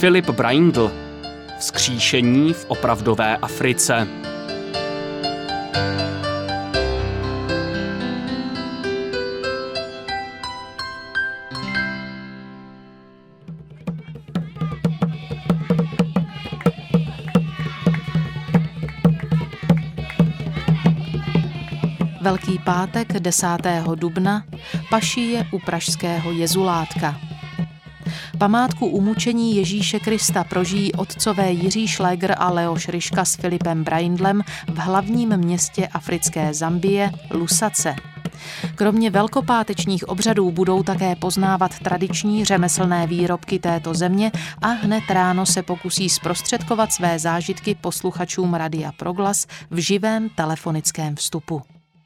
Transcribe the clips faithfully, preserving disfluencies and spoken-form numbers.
Filip Braindl. Vzkříšení v opravdové Africe. Velký pátek desátého dubna, pašie u pražského Jezulátka. Památku umučení Ježíše Krista prožijí otcové Jiří Šlégr a Leoš Ryška s Filipem Braindlem v hlavním městě africké Zambie, Lusace. Kromě velkopátečních obřadů budou také poznávat tradiční řemeslné výrobky této země a hned ráno se pokusí zprostředkovat své zážitky posluchačům Radia Proglas v živém telefonickém vstupu.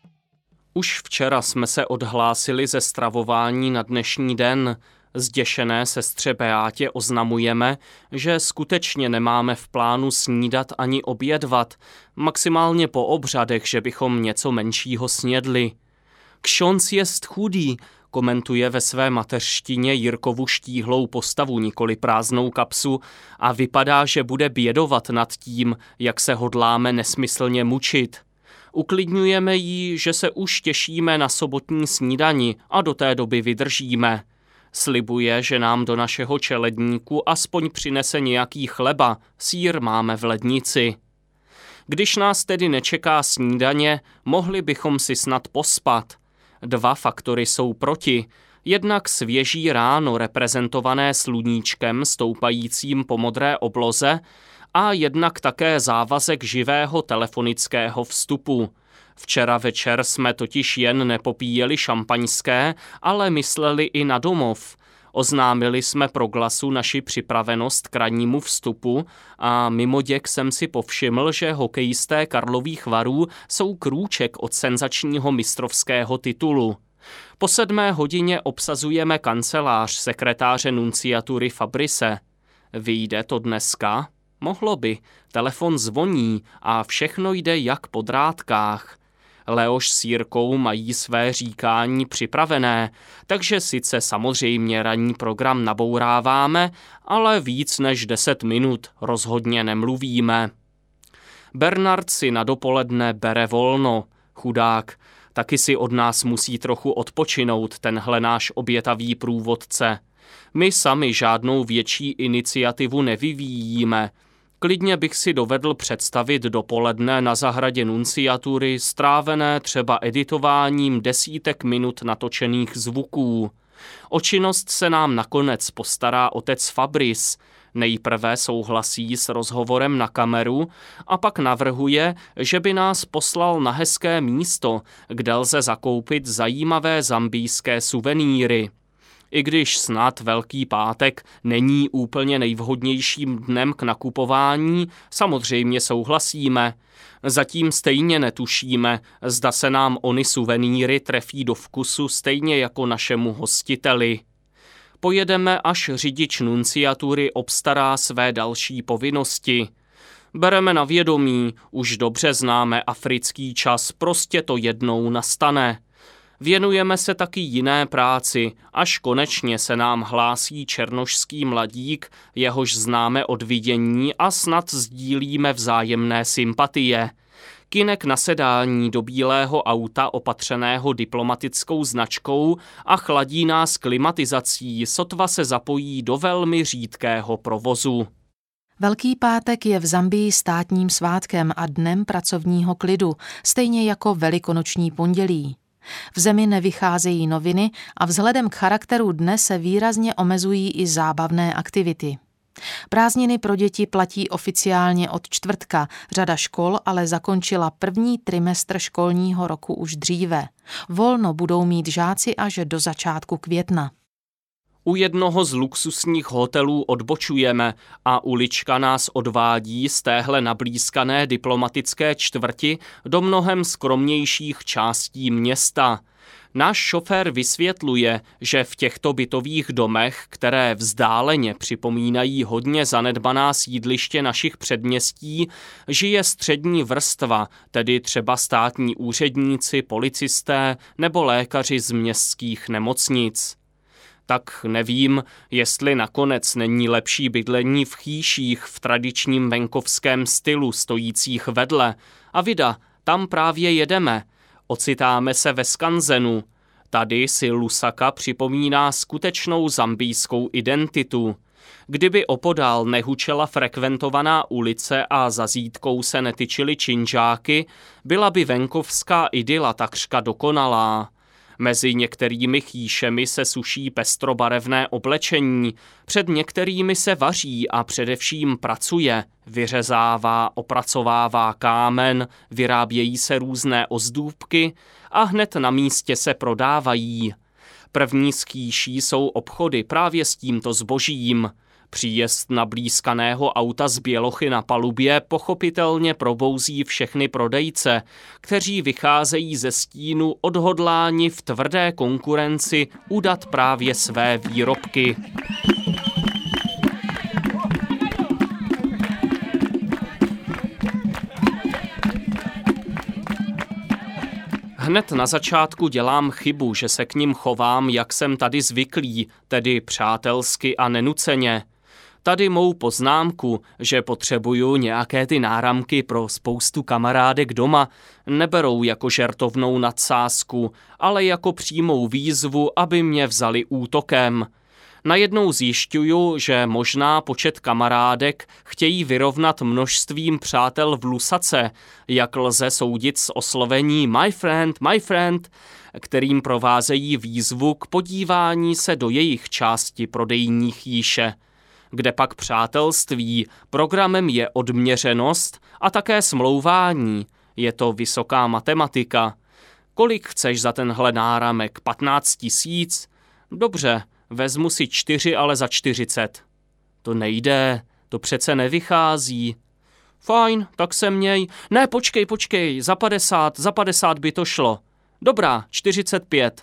Už včera jsme se odhlásili ze stravování na dnešní den. Zděšené sestře Beátě oznamujeme, že skutečně nemáme v plánu snídat ani obědvat, maximálně po obřadech, že bychom něco menšího snědli. Kšonc jest chudý, komentuje ve své mateřštině Jirkovu štíhlou postavu, nikoli prázdnou kapsu, a vypadá, že bude bědovat nad tím, jak se hodláme nesmyslně mučit. Uklidňujeme jí, že se už těšíme na sobotní snídani a do té doby vydržíme. Slibuje, že nám do našeho čeledníku aspoň přinese nějaký chleba, sýr máme v lednici. Když nás tedy nečeká snídaně, mohli bychom si snad pospat. Dva faktory jsou proti. Jednak svěží ráno reprezentované sluníčkem stoupajícím po modré obloze a jednak také závazek živého telefonického vstupu. Včera večer jsme totiž jen nepopíjeli šampaňské, ale mysleli i na domov. Oznámili jsme Proglasu naši připravenost k rannímu vstupu a mimoděk jsem si povšiml, že hokejisté Karlových Varů jsou krůček od senzačního mistrovského titulu. Po sedmé hodině obsazujeme kancelář sekretáře nunciatury Fabrise. Vyjde to dneska? Mohlo by. Telefon zvoní a všechno jde jak po drátkách. Leoš s Jirkou mají své říkání připravené, takže sice samozřejmě ranní program nabouráváme, ale víc než deset minut rozhodně nemluvíme. Bernard si na dopoledne bere volno, chudák, taky si od nás musí trochu odpočinout tenhle náš obětavý průvodce. My sami žádnou větší iniciativu nevyvíjíme. Klidně bych si dovedl představit dopoledne na zahradě nunciatury strávené třeba editováním desítek minut natočených zvuků. O činnost se nám nakonec postará otec Fabris. Nejprve souhlasí s rozhovorem na kameru a pak navrhuje, že by nás poslal na hezké místo, kde lze zakoupit zajímavé zambijské suvenýry. I když snad Velký pátek není úplně nejvhodnějším dnem k nakupování, samozřejmě souhlasíme. Zatím stejně netušíme, zda se nám ony suvenýry trefí do vkusu stejně jako našemu hostiteli. Pojedeme, až řidič nunciatury obstará své další povinnosti. Bereme na vědomí, už dobře známe africký čas, prostě to jednou nastane. Věnujeme se taky jiné práci, až konečně se nám hlásí černošský mladík, jehož známe od vidění a snad sdílíme vzájemné sympatie. Kynek nasedání do bílého auta opatřeného diplomatickou značkou a chladí nás klimatizací, sotva se zapojí do velmi řídkého provozu. Velký pátek je v Zambii státním svátkem a dnem pracovního klidu, stejně jako Velikonoční pondělí. V zemi nevycházejí noviny a vzhledem k charakteru dne se výrazně omezují i zábavné aktivity. Prázdniny pro děti platí oficiálně od čtvrtka, řada škol ale zakončila první trimestr školního roku už dříve. Volno budou mít žáci až do začátku května. U jednoho z luxusních hotelů odbočujeme a ulička nás odvádí z téhle nablízkané diplomatické čtvrti do mnohem skromnějších částí města. Náš šofér vysvětluje, že v těchto bytových domech, které vzdáleně připomínají hodně zanedbaná sídliště našich předměstí, žije střední vrstva, tedy třeba státní úředníci, policisté nebo lékaři z městských nemocnic. Tak nevím, jestli nakonec není lepší bydlení v chýších v tradičním venkovském stylu stojících vedle. A vida, tam právě jedeme. Ocitáme se ve skanzenu. Tady si Lusaka připomíná skutečnou zambijskou identitu. Kdyby opodál nehučela frekventovaná ulice a za zítkou se netyčily činžáky, byla by venkovská idyla takřka dokonalá. Mezi některými chýšemi se suší pestrobarevné oblečení, před některými se vaří a především pracuje, vyřezává, opracovává kámen, vyrábějí se různé ozdůbky a hned na místě se prodávají. První z chýší jsou obchody právě s tímto zbožím. Příjezd nablízkaného auta z bělochy na palubě pochopitelně probouzí všechny prodejce, kteří vycházejí ze stínu odhodláni v tvrdé konkurenci udat právě své výrobky. Hned na začátku dělám chybu, že se k nim chovám, jak jsem tady zvyklý, tedy přátelsky a nenuceně. Tady mou poznámku, že potřebuju nějaké ty náramky pro spoustu kamarádek doma, neberou jako žertovnou nadsázku, ale jako přímou výzvu, aby mě vzali útokem. Najednou zjišťuju, že možná počet kamarádek chtějí vyrovnat množstvím přátel v Lusace, jak lze soudit z oslovení my friend, my friend, kterým provázejí výzvu k podívání se do jejich části prodejní chýše. Kde pak přátelství, programem je odměřenost a také smlouvání. Je to vysoká matematika. Kolik chceš za tenhle náramek? patnáct tisíc? Dobře, vezmu si čtyři, ale za čtyřicet. To nejde, to přece nevychází. Fajn, tak se měj. Ne, počkej, počkej, za padesát, za padesát by to šlo. Dobrá, čtyřicet pět.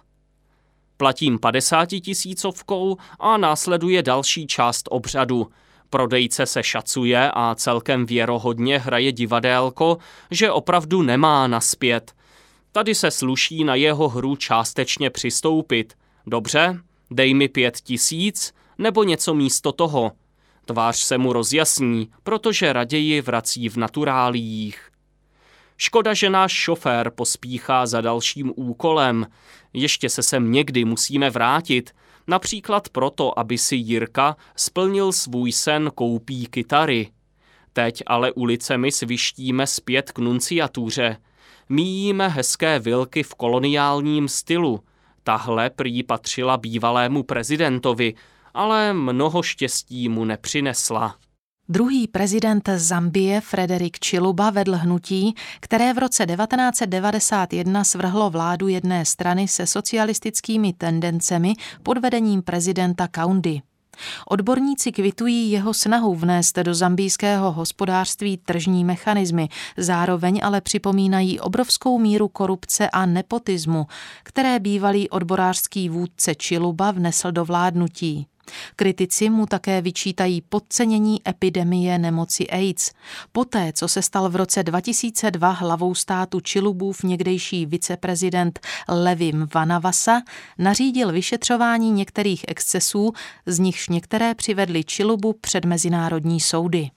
Platím padesátitisícovkou a následuje další část obřadu. Prodejce se šacuje a celkem věrohodně hraje divadélko, že opravdu nemá naspět. Tady se sluší na jeho hru částečně přistoupit. Dobře, dej mi pět tisíc, nebo něco místo toho. Tvář se mu rozjasní, protože raději vrací v naturáliích. Škoda, že náš šofér pospíchá za dalším úkolem. Ještě se sem někdy musíme vrátit, například proto, aby si Jirka splnil svůj sen koupí kytary. Teď ale ulicemi svištíme zpět k nunciatuře. Míjíme hezké vilky v koloniálním stylu. Tahle prý patřila bývalému prezidentovi, ale mnoho štěstí mu nepřinesla. Druhý prezident Zambie Frederick Chiluba vedl hnutí, které v roce devatenáct set devadesát jedna svrhlo vládu jedné strany se socialistickými tendencemi pod vedením prezidenta Kaundy. Odborníci kvitují jeho snahu vnést do zambijského hospodářství tržní mechanismy, zároveň ale připomínají obrovskou míru korupce a nepotismu, které bývalý odborářský vůdce Chiluba vnesl do vládnutí. Kritici mu také vyčítají podcenění epidemie nemoci AIDS. Poté, co se stal v roce dva tisíce dva hlavou státu Chilubův někdejší viceprezident Levim Vanavasa, nařídil vyšetřování některých excesů, z nichž některé přivedly Chilubu před mezinárodní soudy.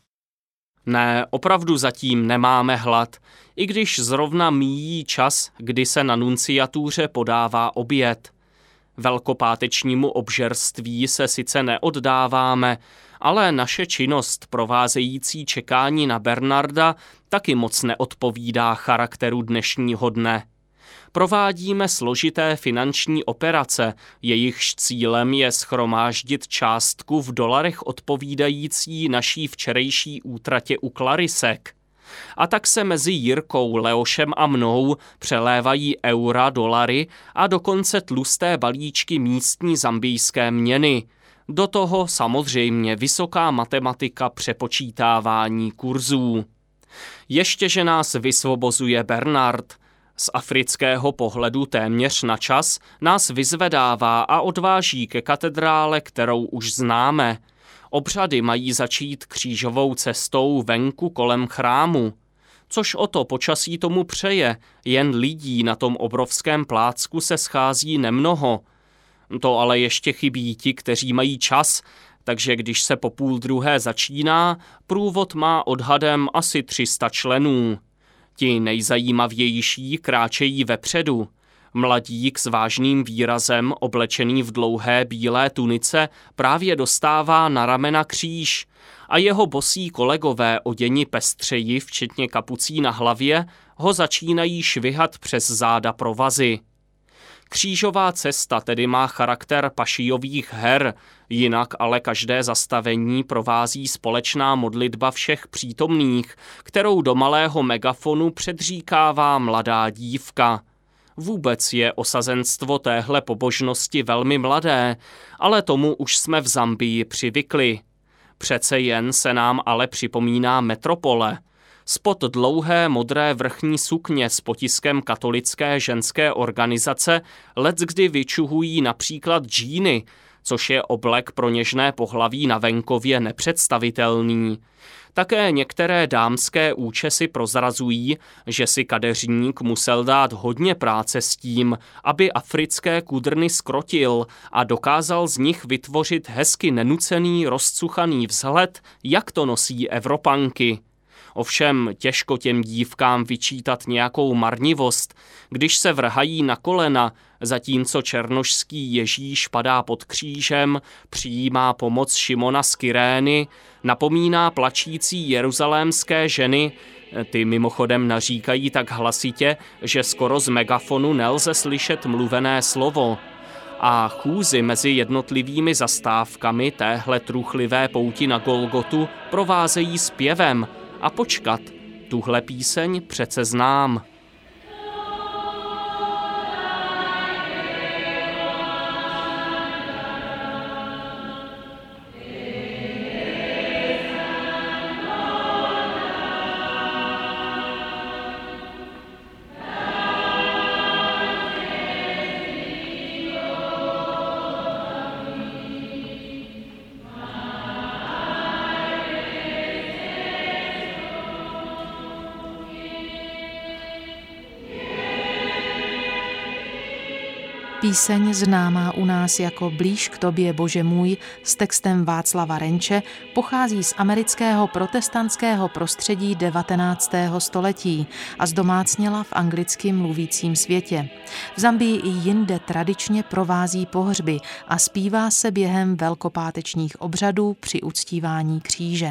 Ne, opravdu zatím nemáme hlad, i když zrovna míjí čas, kdy se na nunciatuře podává oběd. Velkopátečnímu obžerství se sice neoddáváme, ale naše činnost provázející čekání na Bernarda taky moc neodpovídá charakteru dnešního dne. Provádíme složité finanční operace, jejichž cílem je shromáždit částku v dolarech odpovídající naší včerejší útratě u Klarisek. A tak se mezi Jirkou, Leošem a mnou přelévají eura, dolary a dokonce tlusté balíčky místní zambijské měny. Do toho samozřejmě vysoká matematika přepočítávání kurzů. Ještě, že nás vysvobozuje Bernard. Z afrického pohledu téměř na čas nás vyzvedává a odváží ke katedrále, kterou už známe. Obřady mají začít křížovou cestou venku kolem chrámu. Což o to počasí tomu přeje, jen lidí na tom obrovském plácku se schází nemnoho. To ale ještě chybí ti, kteří mají čas, takže když se po půl druhé začíná, průvod má odhadem asi tři sta členů. Ti nejzajímavější kráčejí vepředu. Mladík s vážným výrazem, oblečený v dlouhé bílé tunice, právě dostává na ramena kříž a jeho bosí kolegové oděni pestřeji, včetně kapucí na hlavě, ho začínají švihat přes záda provazy. Křížová cesta tedy má charakter pašijových her, jinak ale každé zastavení provází společná modlitba všech přítomných, kterou do malého megafonu předříkává mladá dívka. Vůbec je osazenstvo téhle pobožnosti velmi mladé, ale tomu už jsme v Zambii přivykli. Přece jen se nám ale připomíná metropole. Spod dlouhé modré vrchní sukně s potiskem katolické ženské organizace leckdy vyčuhují například džíny, což je oblek pro něžné pohlaví na venkově nepředstavitelný. Také některé dámské účesy prozrazují, že si kadeřník musel dát hodně práce s tím, aby africké kudrny skrotil a dokázal z nich vytvořit hezky nenucený, rozcuchaný vzhled, jak to nosí Evropanky. Ovšem těžko těm dívkám vyčítat nějakou marnivost, když se vrhají na kolena, zatímco černošský Ježíš padá pod křížem, přijímá pomoc Šimona z Kyrény, napomíná plačící jeruzalémské ženy, ty mimochodem naříkají tak hlasitě, že skoro z megafonu nelze slyšet mluvené slovo. A chůzi mezi jednotlivými zastávkami téhle truchlivé pouti na Golgotu provázejí zpěvem. A počkat, tuhle píseň přece znám. Píseň známá u nás jako Blíž k tobě, Bože můj, s textem Václava Renče, pochází z amerického protestantského prostředí devatenáctého století a zdomácněla v anglicky mluvícím světě. V Zambii i jinde tradičně provází pohřby a zpívá se během velkopátečních obřadů při uctívání kříže.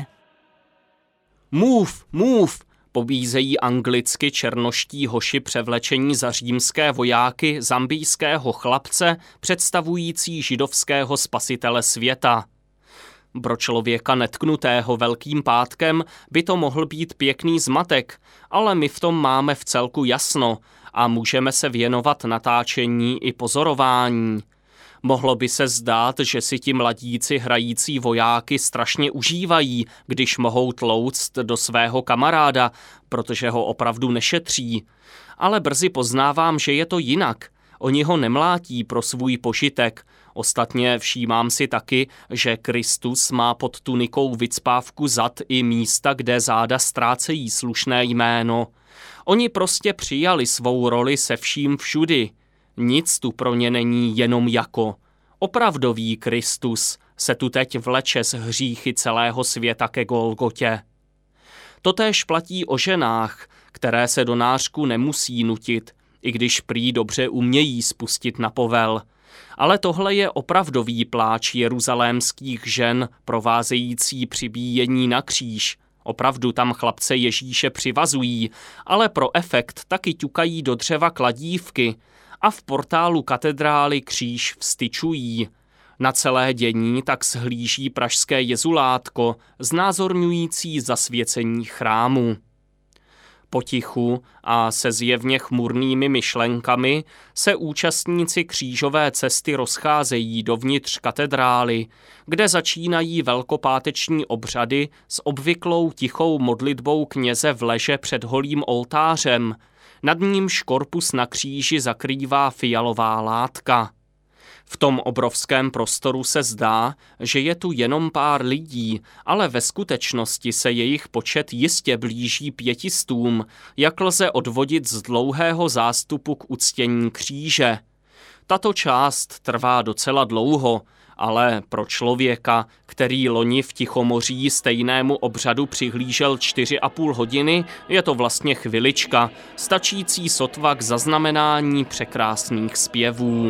Move, move! Pobízejí anglicky černoští hoši převlečení za římské vojáky zambijského chlapce, představující židovského spasitele světa. Pro člověka netknutého Velkým pátkem by to mohl být pěkný zmatek, ale my v tom máme v celku jasno a můžeme se věnovat natáčení i pozorování. Mohlo by se zdát, že si ti mladíci hrající vojáky strašně užívají, když mohou tlouct do svého kamaráda, protože ho opravdu nešetří. Ale brzy poznávám, že je to jinak. Oni ho nemlátí pro svůj požitek. Ostatně všímám si taky, že Kristus má pod tunikou vycpávku zad i místa, kde záda ztrácejí slušné jméno. Oni prostě přijali svou roli se vším všudy. Nic tu pro ně není jenom jako. Opravdový Kristus se tu teď vleče z hříchy celého světa ke Golgotě. Totéž platí o ženách, které se do nářku nemusí nutit, i když prý dobře umějí spustit na povel. Ale tohle je opravdový pláč jeruzalémských žen provázející přibíjení na kříž. Opravdu tam chlapce Ježíše přivazují, ale pro efekt taky ťukají do dřeva kladívky a v portálu katedrály kříž vztyčují. Na celé dění tak shlíží pražské jezulátko, znázorňující zasvěcení chrámu. Potichu a se zjevně chmurnými myšlenkami se účastníci křížové cesty rozcházejí dovnitř katedrály, kde začínají velkopáteční obřady s obvyklou tichou modlitbou kněze v leže před holým oltářem, nad nímž korpus na kříži zakrývá fialová látka. V tom obrovském prostoru se zdá, že je tu jenom pár lidí, ale ve skutečnosti se jejich počet jistě blíží pětistům, jak lze odvodit z dlouhého zástupu k uctění kříže. Tato část trvá docela dlouho, ale pro člověka, který loni v Tichomoří stejnému obřadu přihlížel čtyři a půl hodiny, je to vlastně chvilička, stačící sotva k zaznamenání překrásných zpěvů.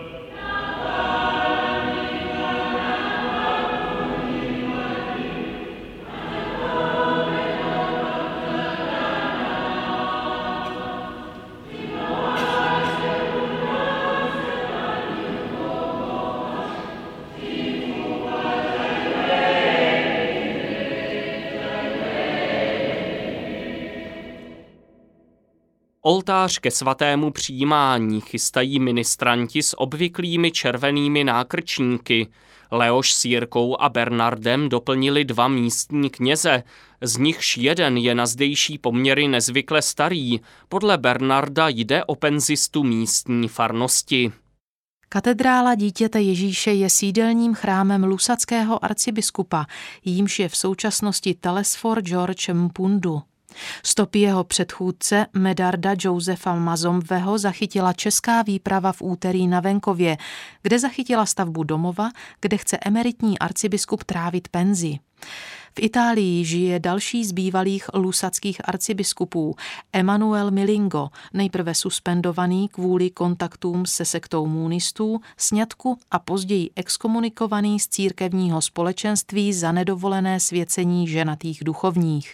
Oltář ke svatému přijímání chystají ministranti s obvyklými červenými nákrčníky. Leoš s Jirkou a Bernardem doplnili dva místní kněze, z nichž jeden je na zdejší poměry nezvykle starý. Podle Bernarda jde o penzistu místní farnosti. Katedrála dítěte Ježíše je sídelním chrámem lusackého arcibiskupa, jímž je v současnosti Telesfor George Mpundu. Stopy jeho předchůdce Medarda Josefa Mazomveho zachytila česká výprava v úterý na venkově, kde zachytila stavbu domova, kde chce emeritní arcibiskup trávit penzi. V Itálii žije další z bývalých lusackých arcibiskupů, Emanuel Milingo, nejprve suspendovaný kvůli kontaktům se sektou munistů, sňatku a později exkomunikovaný z církevního společenství za nedovolené svěcení ženatých duchovních.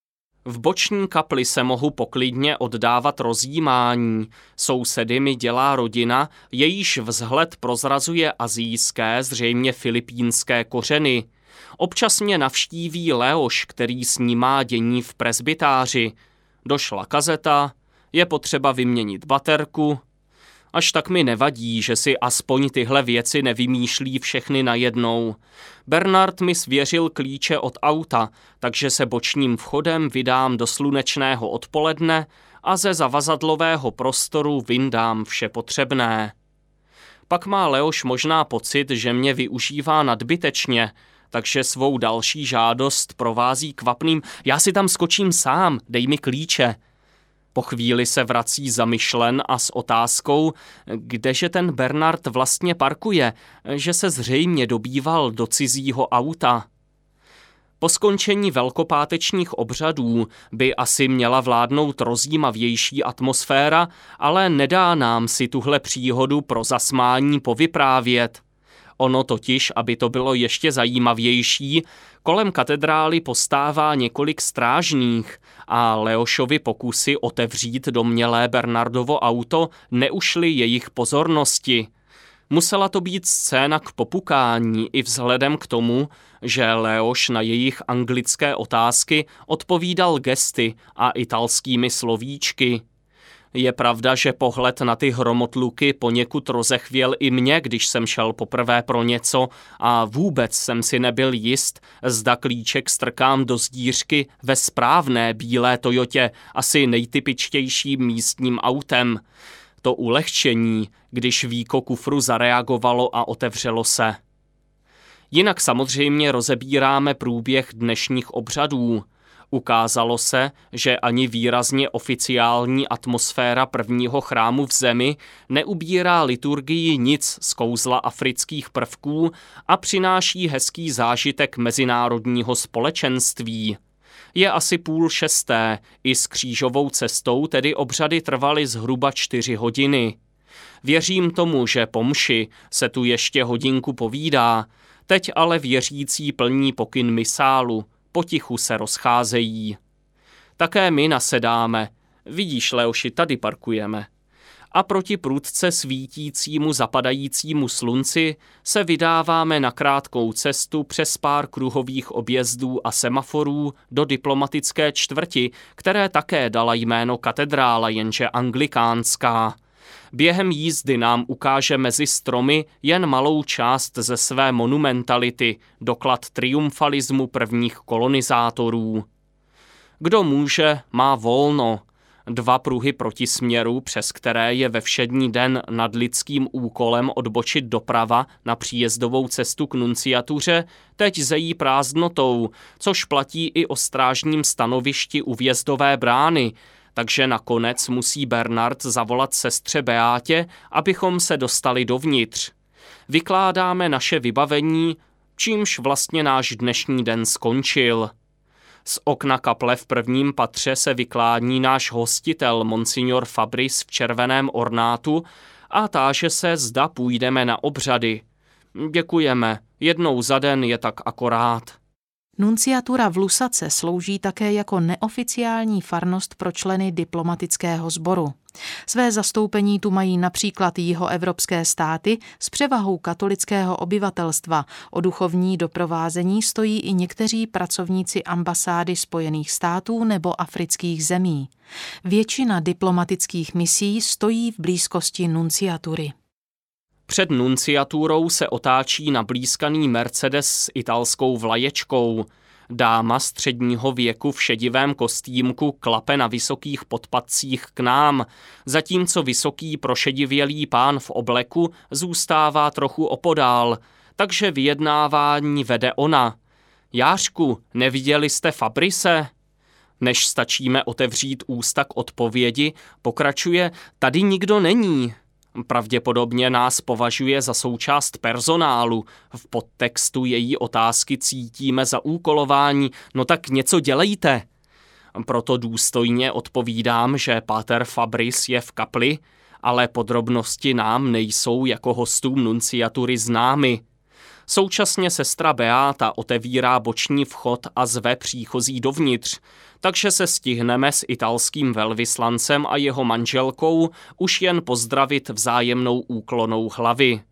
V boční kapli se mohu poklidně oddávat rozjímání. Sousedy mi dělá rodina, jejíž vzhled prozrazuje asijské, zřejmě filipínské kořeny. Občas mě navštíví Leoš, který snímá dění v presbytáři. Došla kazeta, je potřeba vyměnit baterku. Až tak mi nevadí, že si aspoň tyhle věci nevymýšlí všechny najednou. Bernard mi svěřil klíče od auta, takže se bočním vchodem vydám do slunečného odpoledne a ze zavazadlového prostoru vyndám vše potřebné. Pak má Leoš možná pocit, že mě využívá nadbytečně, takže svou další žádost provází kvapným: já si tam skočím sám, dej mi klíče. Po chvíli se vrací zamyšlen a s otázkou, kdeže ten Bernard vlastně parkuje, že se zřejmě dobýval do cizího auta. Po skončení velkopátečních obřadů by asi měla vládnout rozjímavější atmosféra, ale nedá nám si tuhle příhodu pro zasmání povyprávět. Ono totiž, aby to bylo ještě zajímavější, kolem katedrály postává několik strážných a Leošovi pokusy otevřít domnělé Bernardovo auto neušly jejich pozornosti. Musela to být scéna k popukání i vzhledem k tomu, že Leoš na jejich anglické otázky odpovídal gesty a italskými slovíčky. Je pravda, že pohled na ty hromotluky poněkud rozechvěl i mě, když jsem šel poprvé pro něco a vůbec jsem si nebyl jist, zda klíček strkám do zdířky ve správné bílé Toyotě, asi nejtypičtějším místním autem. To ulehčení, když víko kufru zareagovalo a otevřelo se. Jinak samozřejmě rozebíráme průběh dnešních obřadů. Ukázalo se, že ani výrazně oficiální atmosféra prvního chrámu v zemi neubírá liturgii nic z kouzla afrických prvků a přináší hezký zážitek mezinárodního společenství. Je asi půl šesté, i s křížovou cestou tedy obřady trvaly zhruba čtyři hodiny. Věřím tomu, že po mši se tu ještě hodinku povídá, teď ale věřící plní pokyn misálu. Potichu se rozcházejí. Také my nasedáme. Vidíš, Leoši, tady parkujeme. A proti prudce svítícímu zapadajícímu slunci se vydáváme na krátkou cestu přes pár kruhových objezdů a semaforů do diplomatické čtvrti, které také dala jméno katedrála, jenže anglikánská. Během jízdy nám ukáže mezi stromy jen malou část ze své monumentality, doklad triumfalismu prvních kolonizátorů. Kdo může, má volno. Dva pruhy protisměru, přes které je ve všední den nad lidským úkolem odbočit doprava na příjezdovou cestu k nunciatuře, teď zejí prázdnotou, což platí i o strážním stanovišti u vjezdové brány, takže nakonec musí Bernard zavolat sestře Beátě, abychom se dostali dovnitř. Vykládáme naše vybavení, čímž vlastně náš dnešní den skončil. Z okna kaple v prvním patře se vyklání náš hostitel Monsignor Fabris v červeném ornátu a táže se, zda půjdeme na obřady. Děkujeme, jednou za den je tak akorát. Nunciatura v Lusace slouží také jako neoficiální farnost pro členy diplomatického sboru. Své zastoupení tu mají například jihoevropské státy s převahou katolického obyvatelstva. O duchovní doprovázení stojí i někteří pracovníci ambasády Spojených států nebo afrických zemí. Většina diplomatických misí stojí v blízkosti nunciatury. Před nunciaturou se otáčí nablýskaný Mercedes s italskou vlaječkou. Dáma středního věku v šedivém kostýmku klape na vysokých podpatcích k nám, zatímco vysoký prošedivělý pán v obleku zůstává trochu opodál, takže vyjednávání vede ona. Jářku, neviděli jste Fabrise? Než stačíme otevřít ústa k odpovědi, pokračuje, tady nikdo není. Pravděpodobně nás považuje za součást personálu. V podtextu její otázky cítíme za úkolování, no tak něco dělejte. Proto důstojně odpovídám, že páter Fabris je v kapli, ale podrobnosti nám nejsou jako hostům nunciatury známy. Současně sestra Beáta otevírá boční vchod a zve příchozí dovnitř, takže se stihneme s italským velvyslancem a jeho manželkou už jen pozdravit vzájemnou úklonou hlavy.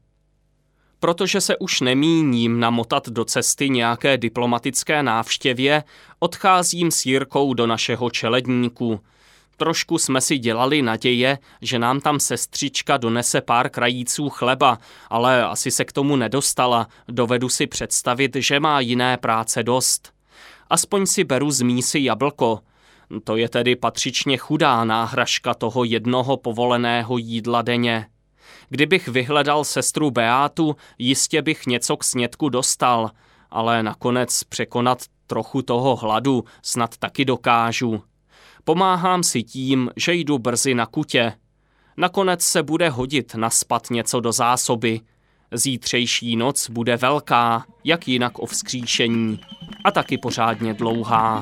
Protože se už nemíním namotat do cesty nějaké diplomatické návštěvě, odcházím s Jirkou do našeho čeledníku. Trošku jsme si dělali naděje, že nám tam sestřička donese pár krajíců chleba, ale asi se k tomu nedostala, dovedu si představit, že má jiné práce dost. Aspoň si beru z mísy jablko. To je tedy patřičně chudá náhražka toho jednoho povoleného jídla denně. Kdybych vyhledal sestru Beátu, jistě bych něco k snědku dostal, ale nakonec překonat trochu toho hladu snad taky dokážu. Pomáhám si tím, že jdu brzy na kutě. Nakonec se bude hodit naspat něco do zásoby. Zítřejší noc bude velká, jak jinak o vzkříšení. A taky pořádně dlouhá.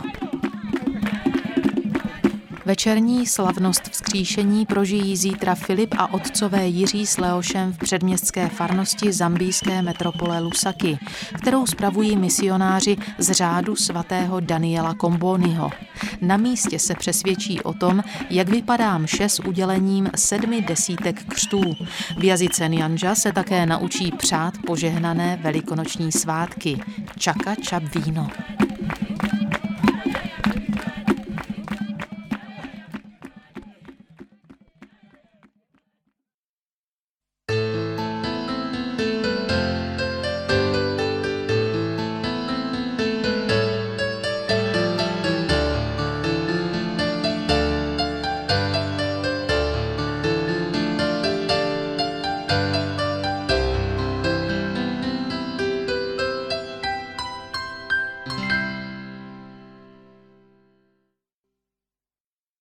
Večerní slavnost vzkříšení prožijí zítra Filip a otcové Jiří s Leošem v předměstské farnosti zambijské metropole Lusaki, kterou spravují misionáři z řádu svatého Daniela Komboniho. Na místě se přesvědčí o tom, jak vypadá mše s udělením sedmi desítek křtů. V jazyce Njanja se také naučí přát požehnané velikonoční svátky. Čaka čap víno.